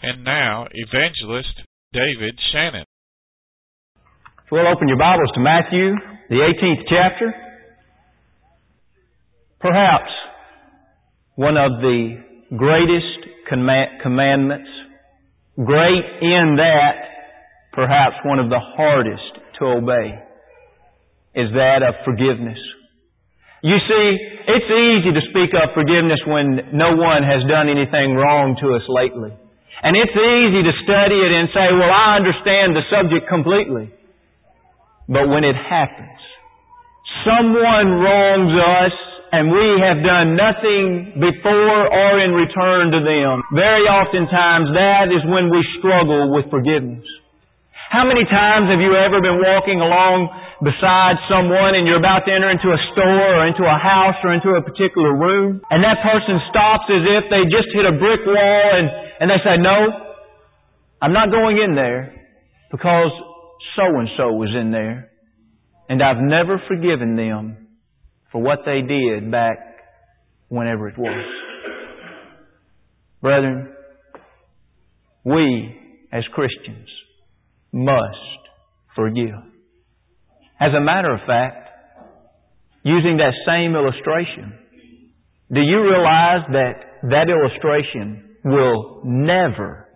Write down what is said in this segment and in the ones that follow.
And now, Evangelist David Shannon. We'll open your Bibles to Matthew, the 18th chapter. Perhaps one of the greatest commandments, great in that perhaps one of the hardest to obey, is that of forgiveness. You see, it's easy to speak of forgiveness when no one has done anything wrong to us lately. And it's easy to study it and say, well, I understand the subject completely. But when it happens, someone wrongs us and we have done nothing before or in return to them, very oftentimes that is when we struggle with forgiveness. How many times have you ever been walking along beside someone and you're about to enter into a store or into a house or into a particular room, and that person stops as if they just hit a brick wall and they say, no, I'm not going in there because so-and-so was in there, and I've never forgiven them for what they did back whenever it was. Brethren, we as Christians must forgive. As a matter of fact, using that same illustration, do you realize that illustration will never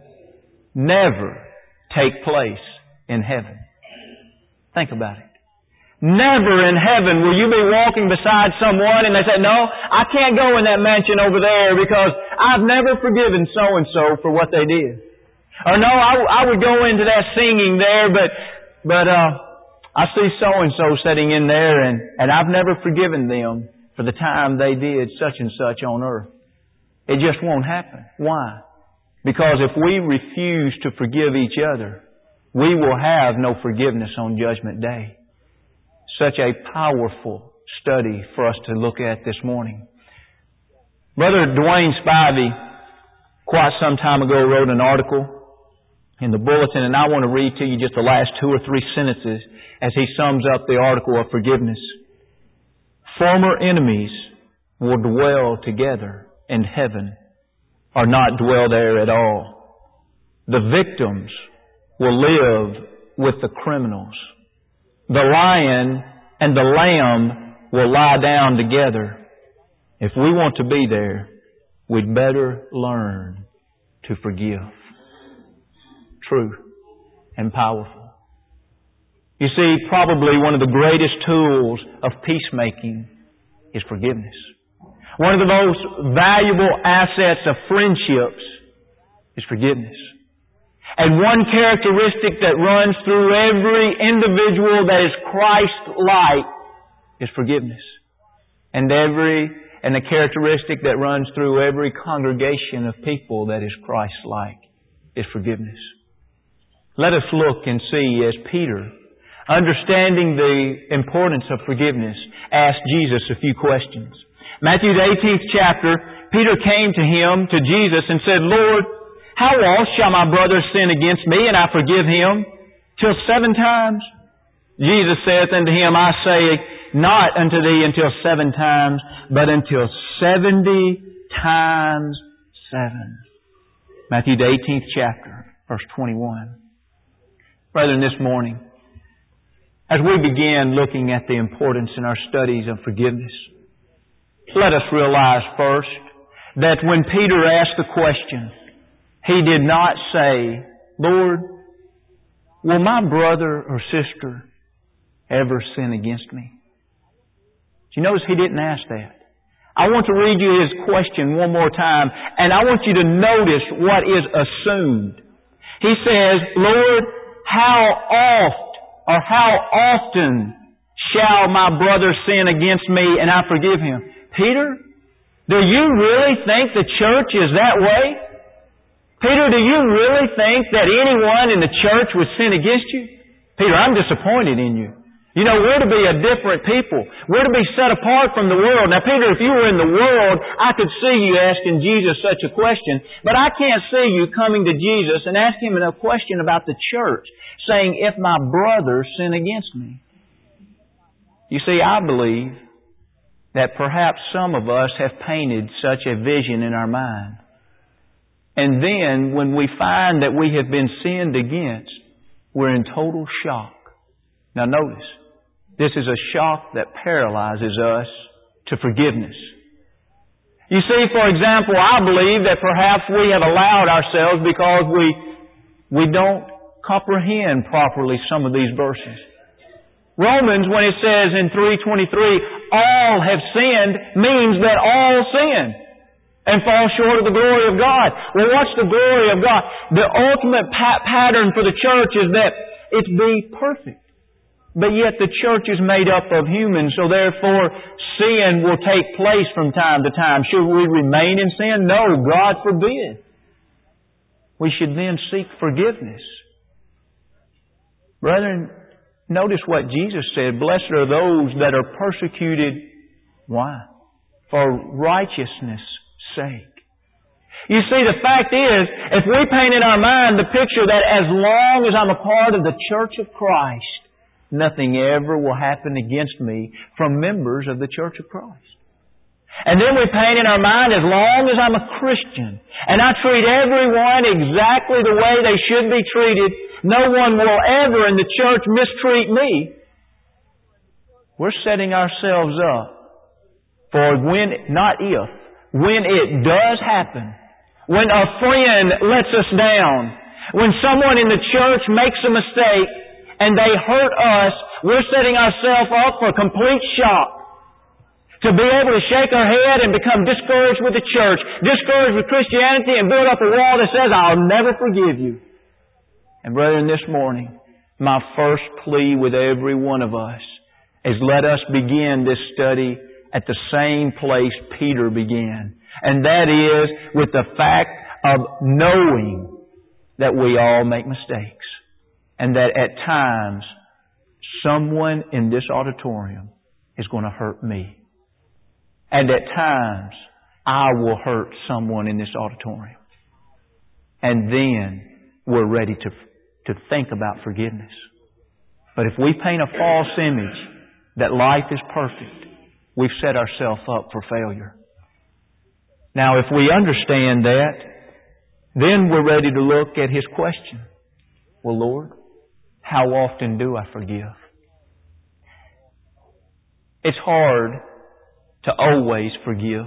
take place in heaven? Think about it. Never in heaven will you be walking beside someone and they say, no, I can't go in that mansion over there because I've never forgiven so-and-so for what they did. Or no, I would go into that singing there, but I see so-and-so sitting in there and I've never forgiven them for the time they did such and such on earth. It just won't happen. Why? Because if we refuse to forgive each other, we will have no forgiveness on Judgment Day. Such a powerful study for us to look at this morning. Brother Dwayne Spivey, quite some time ago, wrote an article in the bulletin, and I want to read to you just the last 2 or 3 sentences as he sums up the article of forgiveness. Former enemies will dwell together in heaven or not dwell there at all. The victims will live with the criminals. The lion and the lamb will lie down together. If we want to be there, we'd better learn to forgive. True and powerful. You see, probably one of the greatest tools of peacemaking is forgiveness. One of the most valuable assets of friendships is forgiveness. And one characteristic that runs through every individual that is Christ-like is forgiveness. And the characteristic that runs through every congregation of people that is Christ-like is forgiveness. Let us look and see as Peter, understanding the importance of forgiveness, asked Jesus a few questions. Matthew the 18th chapter, Peter came to Jesus and said, Lord, how oft shall my brother sin against me and I forgive him? Till 7 times? Jesus saith unto him, I say not unto thee until 7 times, but until 70 times 7. Matthew the 18th chapter, verse 21. Brethren, this morning, as we begin looking at the importance in our studies of forgiveness, let us realize first that when Peter asked the question, he did not say, Lord, will my brother or sister ever sin against me? Do you notice he didn't ask that? I want to read you his question one more time, and I want you to notice what is assumed. He says, Lord, how often shall my brother sin against me and I forgive him? Peter, do you really think the church is that way? Peter, do you really think that anyone in the church would sin against you? Peter, I'm disappointed in you. You know, we're to be a different people. We're to be set apart from the world. Now, Peter, if you were in the world, I could see you asking Jesus such a question. But I can't see you coming to Jesus and asking him a question about the church, saying, if my brother sin against me. You see, I believe that perhaps some of us have painted such a vision in our mind. And then when we find that we have been sinned against, we're in total shock. Now notice, this is a shock that paralyzes us to forgiveness. You see, for example, I believe that perhaps we have allowed ourselves because we don't comprehend properly some of these verses. Romans, when it says in 3:23, all have sinned, means that all sin and fall short of the glory of God. Well, what's the glory of God? The ultimate pattern for the church is that it's be perfect. But yet the church is made up of humans, so therefore sin will take place from time to time. Should we remain in sin? No, God forbid. We should then seek forgiveness. Brethren, notice what Jesus said. Blessed are those that are persecuted. Why? For righteousness' sake. You see, the fact is, if we paint in our mind the picture that as long as I'm a part of the church of Christ, nothing ever will happen against me from members of the Church of Christ. And then we paint in our mind, as long as I'm a Christian, and I treat everyone exactly the way they should be treated, no one will ever in the church mistreat me. We're setting ourselves up for when it does happen, when a friend lets us down, when someone in the church makes a mistake, and they hurt us, we're setting ourselves up for complete shock. To be able to shake our head and become discouraged with the church, discouraged with Christianity, and build up a wall that says, I'll never forgive you. And brethren, this morning, my first plea with every one of us is let us begin this study at the same place Peter began. And that is with the fact of knowing that we all make mistakes. And that at times, someone in this auditorium is going to hurt me. And at times, I will hurt someone in this auditorium. And then, we're ready to think about forgiveness. But if we paint a false image that life is perfect, we've set ourselves up for failure. Now, if we understand that, then we're ready to look at his question. Well, Lord, how often do I forgive? It's hard to always forgive,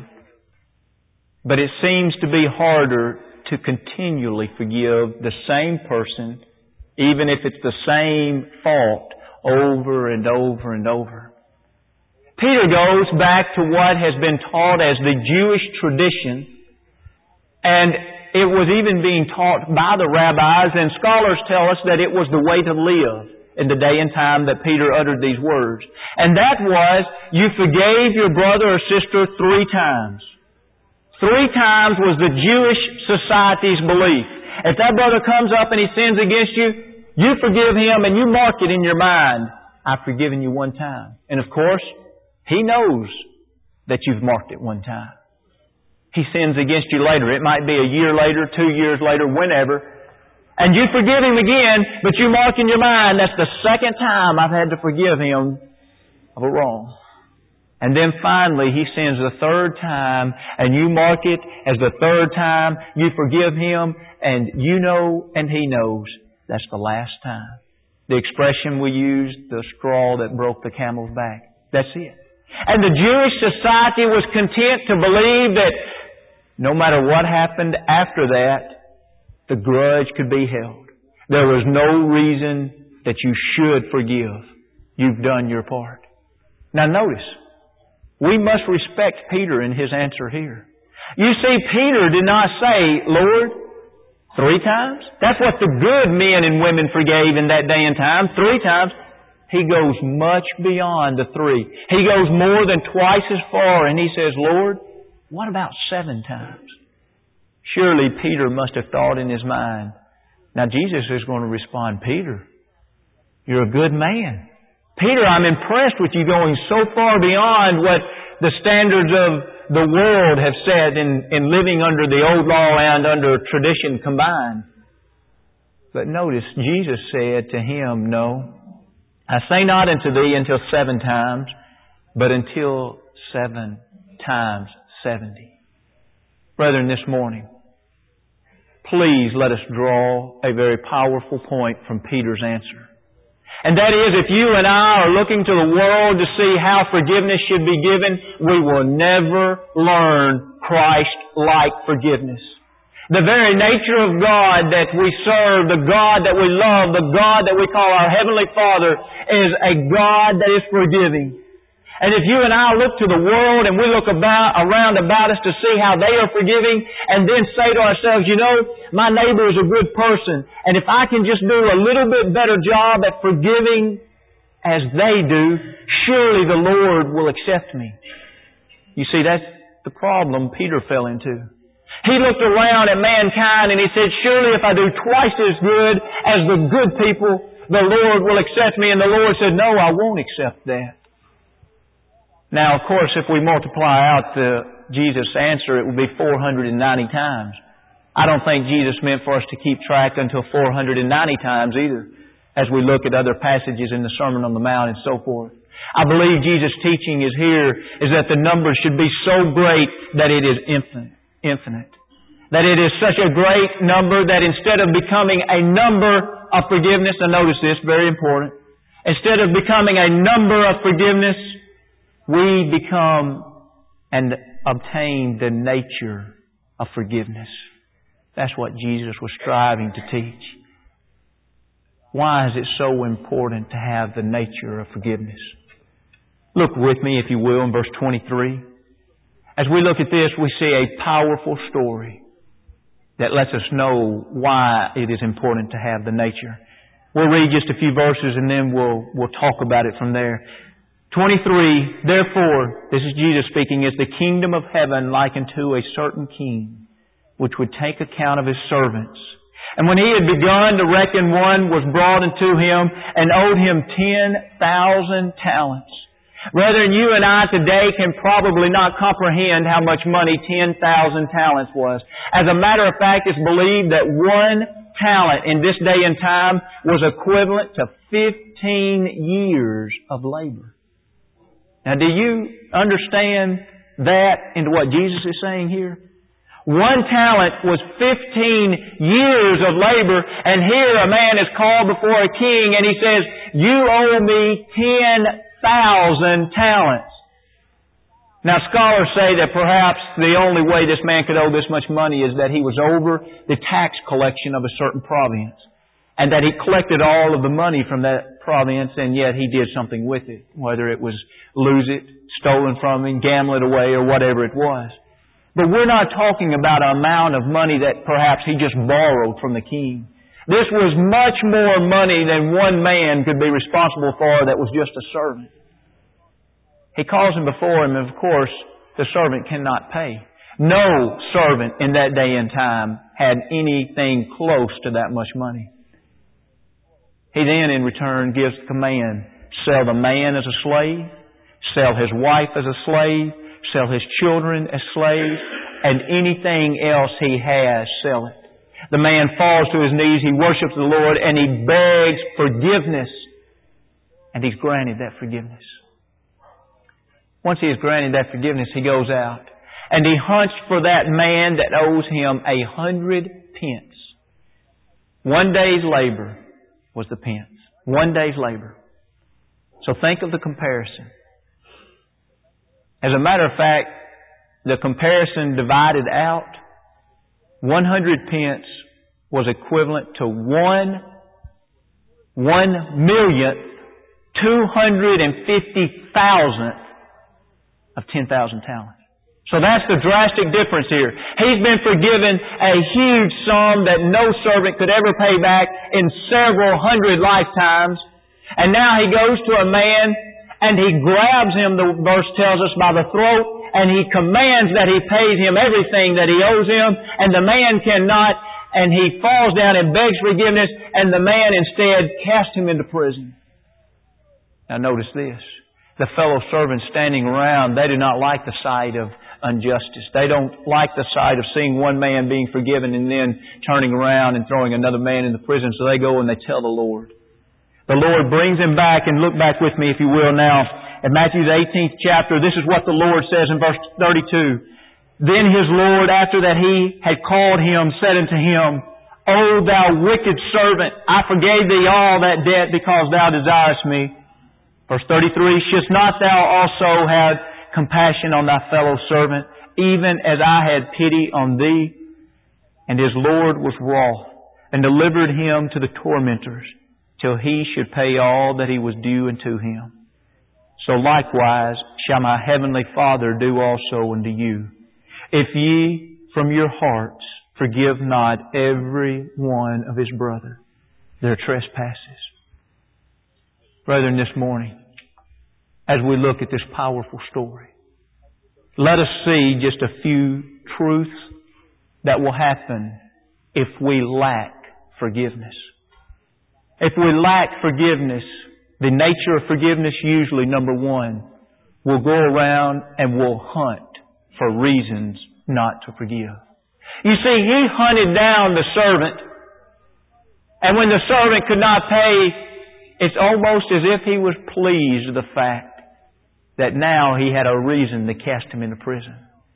but it seems to be harder to continually forgive the same person, even if it's the same fault, over and over and over. Peter goes back to what has been taught as the Jewish tradition, and it was even being taught by the rabbis, and scholars tell us that it was the way to live in the day and time that Peter uttered these words. And that was, you forgave your brother or sister 3 times. 3 times was the Jewish society's belief. If that brother comes up and he sins against you, you forgive him and you mark it in your mind, I've forgiven you 1 time. And of course, he knows that you've marked it 1 time. He sins against you later. It might be a year later, 2 years later, whenever. And you forgive him again, but you mark in your mind, that's the 2nd time I've had to forgive him of a wrong. And then finally, he sins the 3rd time, and you mark it as the 3rd time. You forgive him, and you know, and he knows, that's the last time. The expression we use, the straw that broke the camel's back. That's it. And the Jewish society was content to believe that no matter what happened after that, the grudge could be held. There was no reason that you should forgive. You've done your part. Now notice, we must respect Peter in his answer here. You see, Peter did not say, Lord, 3 times? That's what the good men and women forgave in that day and time. 3 times. He goes much beyond the 3. He goes more than twice as far, and he says, Lord, what about 7 times? Surely Peter must have thought in his mind. Now Jesus is going to respond, Peter, you're a good man. Peter, I'm impressed with you going so far beyond what the standards of the world have said in living under the old law and under tradition combined. But notice, Jesus said to him, no, I say not unto thee until 7 times, but until 7 times 70. Brethren, this morning, please let us draw a very powerful point from Peter's answer. And that is, if you and I are looking to the world to see how forgiveness should be given, we will never learn Christ-like forgiveness. The very nature of God that we serve, the God that we love, the God that we call our Heavenly Father, is a God that is forgiving. And if you and I look to the world and we look around about us to see how they are forgiving and then say to ourselves, you know, my neighbor is a good person, and if I can just do a little bit better job at forgiving as they do, surely the Lord will accept me. You see, that's the problem Peter fell into. He looked around at mankind and he said, surely if I do twice as good as the good people, the Lord will accept me. And the Lord said, no, I won't accept that. Now, of course, if we multiply out Jesus' answer, it would be 490 times. I don't think Jesus meant for us to keep track until 490 times either, as we look at other passages in the Sermon on the Mount and so forth. I believe Jesus' teaching is here is that the number should be so great that it is infinite. That it is such a great number that instead of becoming a number of forgiveness, and notice this, very important, instead of becoming a number of forgiveness, we become and obtain the nature of forgiveness. That's what Jesus was striving to teach. Why is it so important to have the nature of forgiveness? Look with me, if you will, in verse 23. As we look at this, we see a powerful story that lets us know why it is important to have the nature. We'll read just a few verses and then we'll talk about it from there. 23, therefore, this is Jesus speaking, is the kingdom of heaven likened to a certain king, which would take account of his servants. And when he had begun to reckon, one was brought unto him and owed him 10,000 talents. Brethren, you and I today can probably not comprehend how much money 10,000 talents was. As a matter of fact, it's believed that one talent in this day and time was equivalent to 15 years of labor. Now, do you understand that into what Jesus is saying here? One talent was 15 years of labor, and here a man is called before a king and he says, you owe me 10,000 talents. Now, scholars say that perhaps the only way this man could owe this much money is that he was over the tax collection of a certain province, and that he collected all of the money from that province, and yet he did something with it, whether it was lose it, stolen from him, gamble it away, or whatever it was. But we're not talking about an amount of money that perhaps he just borrowed from the king. This was much more money than one man could be responsible for that was just a servant. He calls him before him, and of course, the servant cannot pay. No servant in that day and time had anything close to that much money. He then, in return, gives the command, sell the man as a slave, sell his wife as a slave, sell his children as slaves, and anything else he has, sell it. The man falls to his knees, he worships the Lord, and he begs forgiveness. And he's granted that forgiveness. Once he has granted that forgiveness, he goes out. And he hunts for that man that owes him 100 pence. 1 day's labor was the pence. 1 day's labor. So think of the comparison. As a matter of fact, the comparison divided out, 100 pence was equivalent to 1,250,000th of 10,000 talents. So that's the drastic difference here. He's been forgiven a huge sum that no servant could ever pay back in several hundred lifetimes. And now he goes to a man and he grabs him, the verse tells us, by the throat, and he commands that he pays him everything that he owes him, and the man cannot, and he falls down and begs forgiveness, and the man instead casts him into prison. Now notice this. The fellow servants standing around, they do not like the sight of injustice. They don't like the sight of seeing one man being forgiven and then turning around and throwing another man in the prison, so they go and they tell the Lord. The Lord brings him back, and look back with me, if you will, now. In Matthew's 18th chapter, this is what the Lord says in verse 32. Then his Lord, after that he had called him, said unto him, O thou wicked servant, I forgave thee all that debt because thou desirest me. Verse 33, Shouldst not thou also have compassion on thy fellow servant, even as I had pity on thee? And his Lord was wroth, and delivered him to the tormentors, till he should pay all that he was due unto him. So likewise shall my heavenly Father do also unto you, if ye from your hearts forgive not every one of his brother their trespasses. Brethren, this morning, as we look at this powerful story, let us see just a few truths that will happen if we lack forgiveness. If we lack forgiveness, the nature of forgiveness usually, number one, will go around and will hunt for reasons not to forgive. You see, he hunted down the servant, and when the servant could not pay, it's almost as if he was pleased with the fact that now he had a reason to cast him into prison.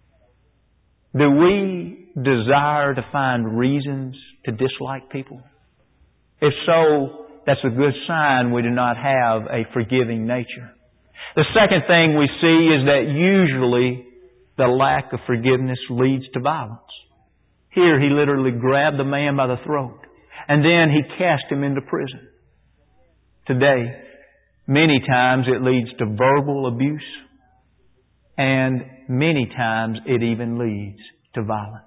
Do we desire to find reasons to dislike people? If so, that's a good sign we do not have a forgiving nature. The second thing we see is that usually the lack of forgiveness leads to violence. Here he literally grabbed the man by the throat, and then he cast him into prison. Today, many times it leads to verbal abuse, and many times it even leads to violence.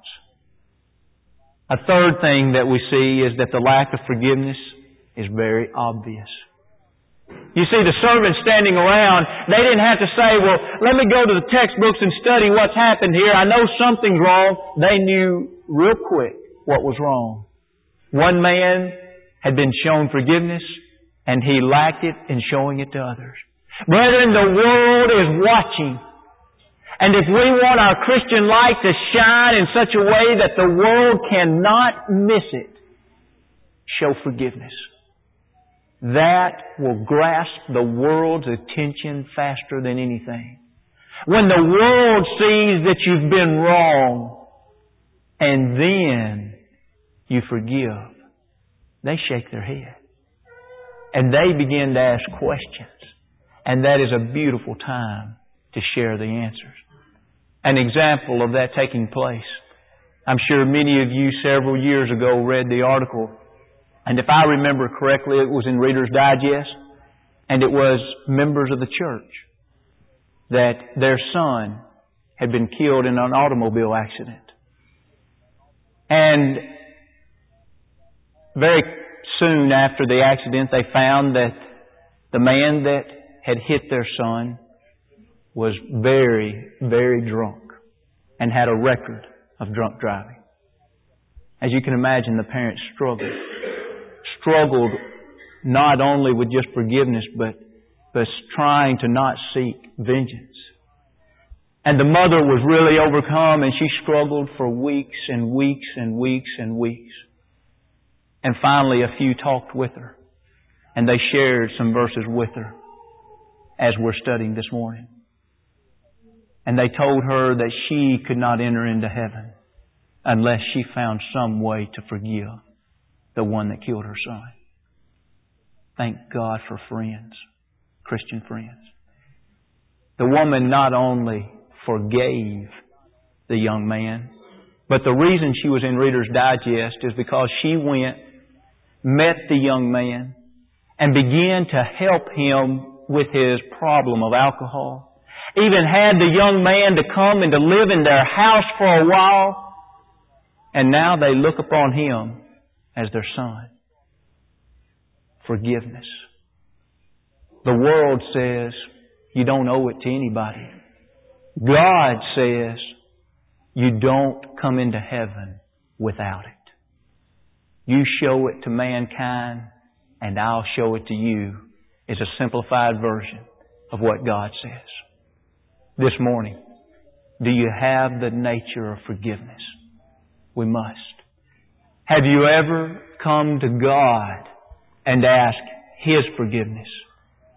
A third thing that we see is that the lack of forgiveness is very obvious. You see, the servants standing around, they didn't have to say, well, let me go to the textbooks and study what's happened here. I know something's wrong. They knew real quick what was wrong. One man had been shown forgiveness, and he lacked it in showing it to others. Brethren, the world is watching. And if we want our Christian light to shine in such a way that the world cannot miss it, show forgiveness. That will grasp the world's attention faster than anything. When the world sees that you've been wrong, and then you forgive, they shake their head. And they begin to ask questions. And that is a beautiful time to share the answers. An example of that taking place. I'm sure many of you several years ago read the article, and if I remember correctly, it was in Reader's Digest, and it was members of the church that their son had been killed in an automobile accident. And very soon after the accident, they found that the man that had hit their son was very, very drunk and had a record of drunk driving. As you can imagine, the parents struggled not only with just forgiveness, but trying to not seek vengeance. And the mother was really overcome, and she struggled for weeks and weeks and weeks and weeks. And finally, a few talked with her, and they shared some verses with her as we're studying this morning. And they told her that she could not enter into heaven unless she found some way to forgive the one that killed her son. Thank God for friends, Christian friends. The woman not only forgave the young man, but the reason she was in Reader's Digest is because she went, met the young man, and began to help him with his problem of alcohol. Even had the young man to come and to live in their house for a while. And now they look upon him as their son. Forgiveness. The world says you don't owe it to anybody. God says you don't come into heaven without it. You show it to mankind, and I'll show it to you. It's a simplified version of what God says. This morning, do you have the nature of forgiveness? We must. Have you ever come to God and asked His forgiveness?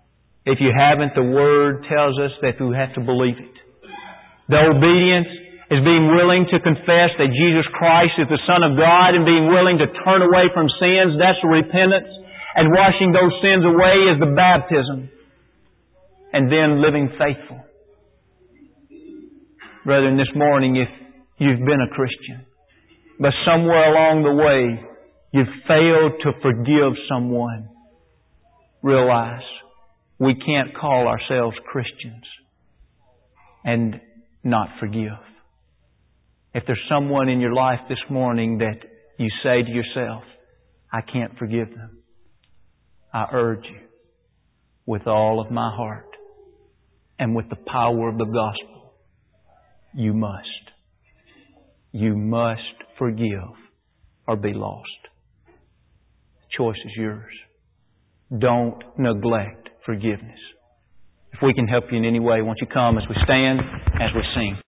If you haven't, the Word tells us that we have to believe it. The obedience is being willing to confess that Jesus Christ is the Son of God and being willing to turn away from sins. That's repentance. And washing those sins away is the baptism. And then living faithful. Brethren, this morning, if you've been a Christian, but somewhere along the way you've failed to forgive someone, realize we can't call ourselves Christians and not forgive. If there's someone in your life this morning that you say to yourself, I can't forgive them, I urge you with all of my heart and with the power of the gospel, you must. You must forgive or be lost. The choice is yours. Don't neglect forgiveness. If we can help you in any way, won't you come as we stand, as we sing.